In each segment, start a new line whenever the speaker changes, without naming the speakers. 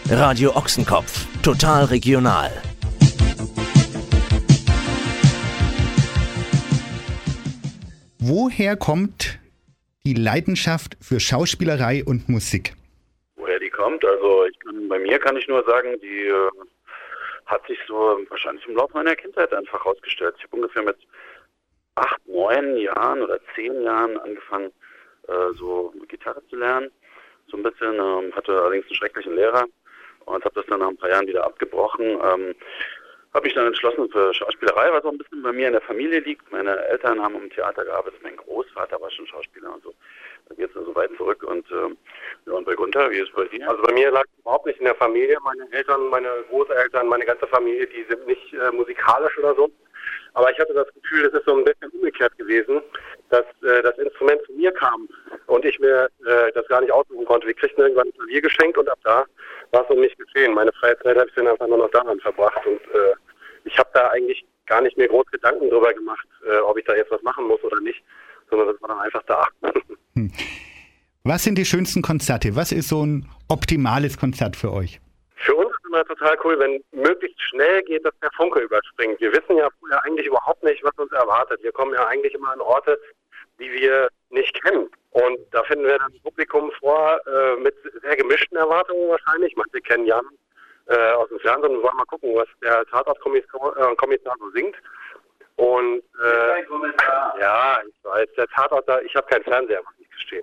Radio Ochsenkopf. Total regional.
Woher kommt die Leidenschaft für Schauspielerei und Musik?
Woher die kommt? Also bei mir kann ich nur sagen, die hat sich so wahrscheinlich im Laufe meiner Kindheit einfach herausgestellt. Ich habe ungefähr mit 8, 9 Jahren oder 10 Jahren angefangen, so Gitarre zu lernen. So ein bisschen, hatte allerdings einen schrecklichen Lehrer und habe das dann nach ein paar Jahren wieder abgebrochen. Habe mich dann entschlossen für Schauspielerei, was auch ein bisschen bei mir in der Familie liegt. Meine Eltern haben im Theater gearbeitet, mein Großvater war schon Schauspieler und so. Dann geht es so weit zurück und bei Gunther, wie ist es bei dir?
Also bei mir lag es überhaupt nicht in der Familie. Meine Eltern, meine Großeltern, meine ganze Familie, die sind nicht musikalisch oder so. Aber ich hatte das Gefühl, es ist so ein bisschen umgekehrt gewesen, dass das Instrument zu mir kam und ich mir das gar nicht aussuchen konnte. Wir kriegten irgendwann ein Klavier geschenkt und ab da war es um mich geschehen. Meine freie Zeit habe ich dann einfach nur noch daran verbracht und ich habe da eigentlich gar nicht mehr groß Gedanken drüber gemacht, ob ich da jetzt was machen muss oder nicht, sondern das war dann einfach da.
Was sind die schönsten Konzerte? Was ist so ein optimales Konzert für euch?
Für uns ist immer total cool, wenn möglichst schnell geht, dass der Funke überspringt. Wir wissen ja vorher eigentlich überhaupt nicht, was uns erwartet. Wir kommen ja eigentlich immer an Orte, die wir nicht kennen. Und da finden wir dann das Publikum vor mit sehr gemischten Erwartungen wahrscheinlich. Wir kennen Jan aus dem Fernsehen und wollen mal gucken, was der Tatortkommissar so singt. Und ja, ich weiß, der Tatort, ich habe keinen Fernseher, muss ich gestehen.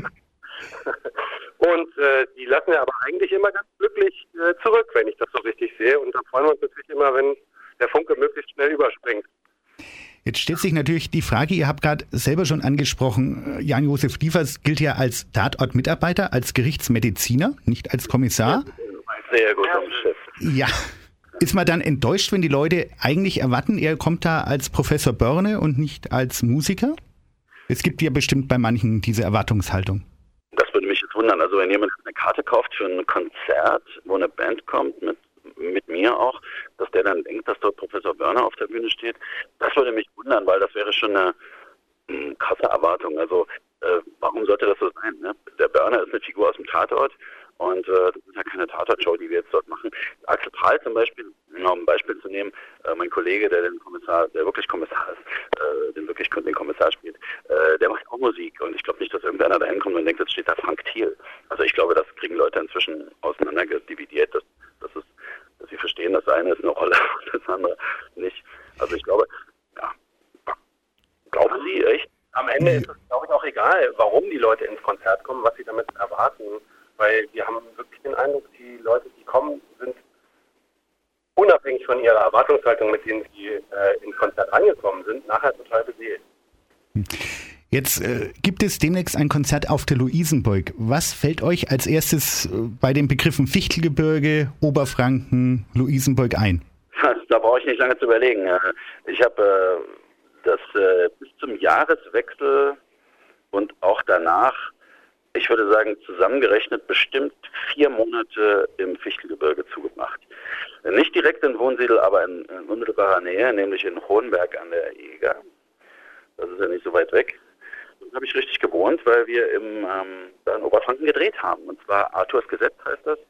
Und die lassen wir aber eigentlich immer ganz glücklich zurück, wenn ich das so richtig sehe. Und da freuen wir uns natürlich immer, wenn der Funke möglichst schnell überspringt.
Jetzt stellt sich natürlich die Frage, ihr habt gerade selber schon angesprochen, Jan-Josef Liefers gilt ja als Tatort-Mitarbeiter, als Gerichtsmediziner, nicht als Kommissar.
Sehr gut, Chef.
Ja. Ist man dann enttäuscht, wenn die Leute eigentlich erwarten, er kommt da als Professor Börne und nicht als Musiker? Es gibt ja bestimmt bei manchen diese Erwartungshaltung.
Das würde mich jetzt wundern. Also wenn jemand eine Karte kauft für ein Konzert, wo eine Band kommt, mit mir auch, dass der dann denkt, dass dort Professor Börner auf der Bühne steht, das würde mich wundern, weil das wäre schon eine krasse Erwartung. Also warum sollte das so sein? Ne? Der Börner ist eine Figur aus dem Tatort und das ist ja keine Tatortshow, die wir jetzt dort machen. Axel Prahl zum Beispiel, um ein Beispiel zu nehmen, mein Kollege, der wirklich Kommissar ist, den Kommissar spielt, der macht auch Musik und ich glaube nicht, dass irgendeiner da hinkommt und denkt, jetzt steht da Frank Thiel. Also ich glaube, das kriegen Leute inzwischen auseinandergedividiert, dass sie verstehen, das eine ist eine Rolle und das andere nicht. Also ich glaube, ja. Glauben Sie, echt?
Am Ende ist es, glaube ich, auch egal, warum die Leute ins Konzert kommen, was sie damit erwarten. Weil wir haben wirklich den Eindruck, die Leute, die kommen, sind unabhängig von ihrer Erwartungshaltung, mit denen sie ins Konzert reingekommen sind, nachher total beseelt.
Jetzt gibt es demnächst ein Konzert auf der Luisenburg. Was fällt euch als erstes bei den Begriffen Fichtelgebirge, Oberfranken, Luisenburg ein?
Da brauche ich nicht lange zu überlegen. Ich habe das bis zum Jahreswechsel und auch danach, ich würde sagen, zusammengerechnet bestimmt 4 Monate im Fichtelgebirge zugebracht. Nicht direkt in Wunsiedel, aber in unmittelbarer Nähe, nämlich in Hohenberg an der Eger. Das ist ja nicht so weit weg. Da habe ich richtig gewohnt, weil wir da in Oberfranken gedreht haben. Und zwar Arthurs Gesetz heißt das.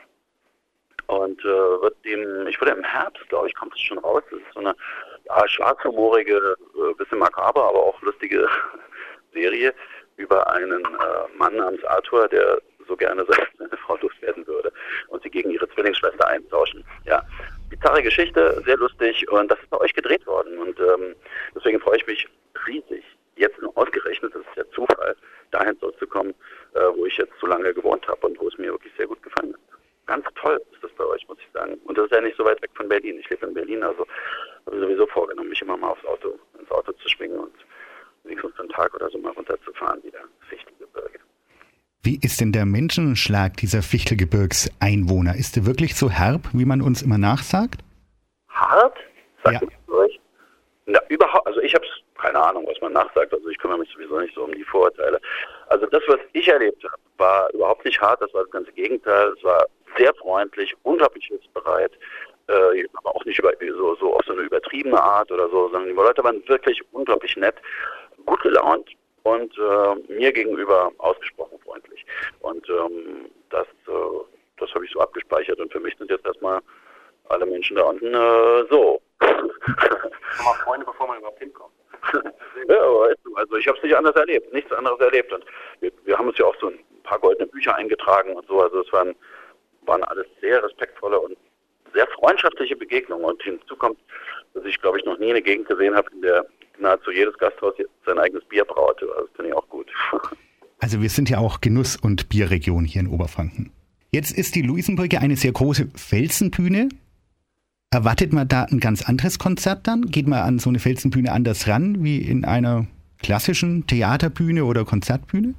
Und ich würde im Herbst, glaube ich, kommt es schon raus. Das ist so eine schwarzhumorige, bisschen makaber, aber auch lustige Serie über einen Mann namens Arthur, der so gerne seine Frau loswerden würde und sie gegen ihre Zwillingsschwester eintauschen. Ja, bizarre Geschichte, sehr lustig und das ist bei euch gedreht worden und deswegen freue ich mich riesig, jetzt nur ausgerechnet, das ist ja Zufall, dahin zurückzukommen, wo ich jetzt so lange gewohnt habe und wo es mir wirklich sehr gut gefallen hat. Ganz toll ist das bei euch, muss ich sagen. Und das ist ja nicht so weit weg von Berlin. Ich lebe in Berlin, also habe ich sowieso vorgenommen, mich immer mal ins Auto zu schwingen und wenigstens einen Tag oder so mal runterzufahren, wieder Fichtelgebirge.
Wie ist denn der Menschenschlag dieser Fichtelgebirgseinwohner? Ist der wirklich so herb, wie man uns immer nachsagt?
Hart? Sagt
ja.
man euch? Na, überhaupt, also ich habe keine Ahnung, was man nachsagt, also ich kümmere mich sowieso nicht so um die Vorurteile. Also das, was ich erlebt habe, war überhaupt nicht hart, das war das ganze Gegenteil, es war sehr freundlich, unglaublich hilfsbereit, aber auch nicht so auf so eine übertriebene Art oder so, sondern die Leute waren wirklich unglaublich nett, gut gelaunt und mir gegenüber ausgesprochen freundlich. Und das das habe ich so abgespeichert und für mich sind jetzt erstmal alle Menschen da unten so.
Mal Freunde, bevor man überhaupt hinkommt.
Ja, aber also ich habe es nicht anders erlebt, nichts anderes erlebt. Und wir haben uns ja auch so ein paar goldene Bücher eingetragen und so. Also es waren alles sehr respektvolle und sehr freundschaftliche Begegnungen. Und hinzu kommt, dass ich, glaube ich, noch nie eine Gegend gesehen habe, in der nahezu jedes Gasthaus sein eigenes Bier braute. Also das finde ich auch gut.
Also wir sind ja auch Genuss- und Bierregion hier in Oberfranken. Jetzt ist die Luisenburg ja eine sehr große Felsenbühne. Erwartet man da ein ganz anderes Konzert dann? Geht man an so eine Felsenbühne anders ran, wie in einer klassischen Theaterbühne oder Konzertbühne?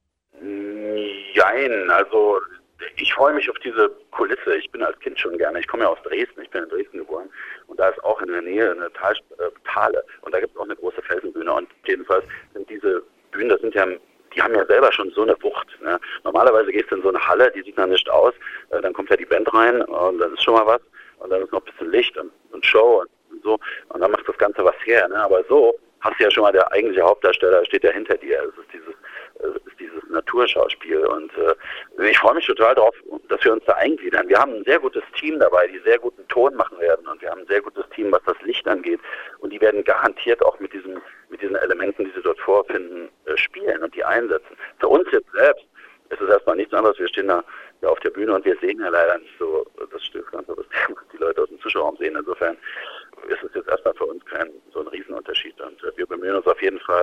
Jein, also ich freue mich auf diese Kulisse. Ich bin als Kind schon gerne. Ich komme ja aus Dresden, ich bin in Dresden geboren. Und da ist auch in der Nähe eine Tale. Und da gibt es auch eine große Felsenbühne. Und jedenfalls sind diese Bühnen, die haben ja selber schon so eine Wucht. Ne? Normalerweise gehst du in so eine Halle, die sieht dann nicht aus. Dann kommt ja die Band rein und das ist schon mal was. Und dann ist noch ein bisschen Licht und Show und so. Und dann macht das Ganze was her. Ne? Aber so hast du ja schon mal, der eigentliche Hauptdarsteller steht ja hinter dir. Es ist dieses Naturschauspiel. Und ich freue mich total darauf, dass wir uns da eingliedern. Wir haben ein sehr gutes Team dabei, die sehr guten Ton machen werden. Und wir haben ein sehr gutes Team, was das Licht angeht. Und die werden garantiert auch mit diesen Elementen, die sie dort vorfinden, spielen und die einsetzen. Für uns jetzt selbst ist es erstmal nichts anderes. Wir stehen da auf der Bühne und wir sehen ja leider nicht so das Ganze, was die Leute aus dem Zuschauerraum sehen. Insofern ist es jetzt erstmal für uns kein so ein Riesenunterschied. Und wir bemühen uns auf jeden Fall,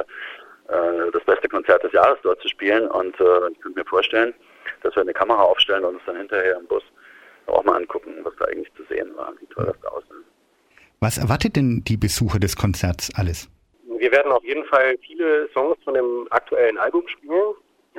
das beste Konzert des Jahres dort zu spielen. Und ich könnte mir vorstellen, dass wir eine Kamera aufstellen und uns dann hinterher im Bus auch mal angucken, was da eigentlich zu sehen war, wie toll das da aussieht.
Was erwartet denn die Besucher des Konzerts alles?
Wir werden auf jeden Fall viele Songs von dem aktuellen Album spielen.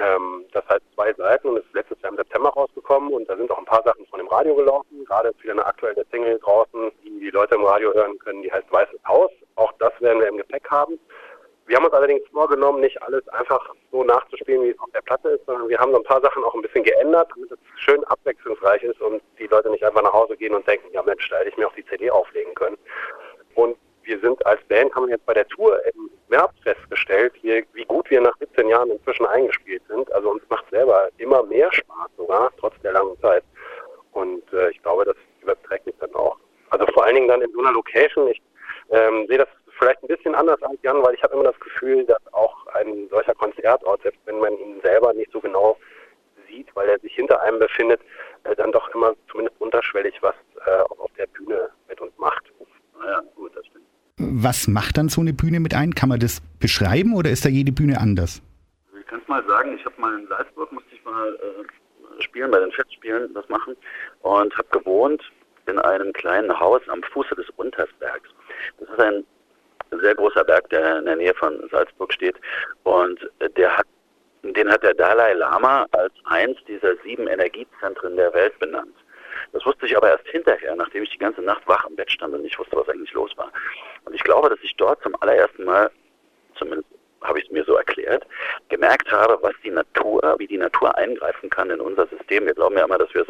Das heißt 2 Seiten und ist letztes Jahr im September rausgekommen und da sind auch ein paar Sachen von dem Radio gelaufen. Gerade ist wieder eine aktuelle Single draußen, die Leute im Radio hören können, die heißt Weißes Haus. Auch das werden wir im Gepäck haben. Wir haben uns allerdings vorgenommen, nicht alles einfach so nachzuspielen, wie es auf der Platte ist, sondern wir haben so ein paar Sachen auch ein bisschen geändert, damit es schön abwechslungsreich ist und die Leute nicht einfach nach Hause gehen und denken, ja Mensch, da hätte ich mir auch die CD auflegen können. Und wir sind als Band, haben wir jetzt bei der Tour im März festgestellt, wie gut wir nach 17 Jahren inzwischen eingespielt sind. Also uns macht selber immer mehr Spaß sogar, trotz der langen Zeit. Und ich glaube, das überträgt sich dann auch. Also vor allen Dingen dann in so einer Location. Ich sehe das vielleicht ein bisschen anders als Jan, weil ich habe immer das Gefühl, dass auch ein solcher Konzertort, selbst wenn man ihn selber nicht so genau sieht, weil er sich hinter einem befindet, dann doch immer zumindest unterschwellig was auf der Bühne mit uns macht.
Ja, gut, das stimmt.
Was macht dann so eine Bühne mit ein? Kann man das beschreiben oder ist da jede Bühne anders?
Ich kann es mal sagen, ich habe mal in Salzburg, musste ich mal spielen, bei den Festspielen das machen und habe gewohnt in einem kleinen Haus am Fuße des Untersbergs. Das ist ein sehr großer Berg, der in der Nähe von Salzburg steht und den hat der Dalai Lama als eins dieser 7 Energiezentren der Welt benannt. Das wusste ich aber erst hinterher, nachdem ich die ganze Nacht wach im Bett stand und nicht wusste, was eigentlich los war. Und ich glaube, dass ich dort zum allerersten Mal, zumindest habe ich es mir so erklärt, gemerkt habe, wie die Natur eingreifen kann in unser System. Wir glauben ja immer, dass wir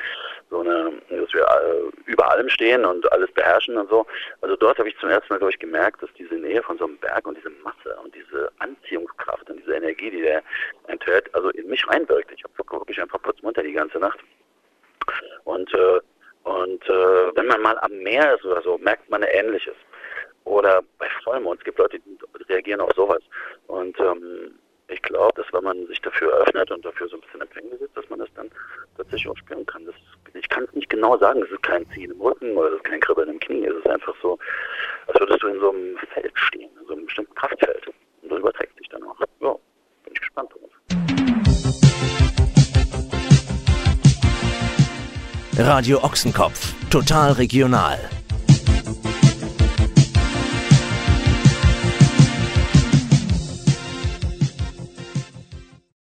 dass wir über allem stehen und alles beherrschen und so. Also dort habe ich zum ersten Mal, glaube ich, gemerkt, dass diese Nähe von so einem Berg und diese Masse und diese Anziehungskraft und diese Energie, die der enthält, also in mich reinwirkt. Ich habe wirklich einfach putzmunter die ganze Nacht. Und wenn man mal am Meer ist oder so, merkt man Ähnliches. Oder bei Vollmond, es gibt Leute, die reagieren auf sowas. Und ich glaube, dass wenn man sich dafür öffnet und dafür so ein bisschen empfänglich ist, dass man das dann tatsächlich auch spüren kann. Ich kann es nicht genau sagen, es ist kein Ziehen im Rücken oder es ist kein Kribbeln im Knie. Es ist einfach so, als würdest du in so einem Feld stehen, in so einem bestimmten Kraftfeld. Und das überträgt sich dann auch. Ja, bin ich gespannt drauf.
Radio Ochsenkopf, total regional.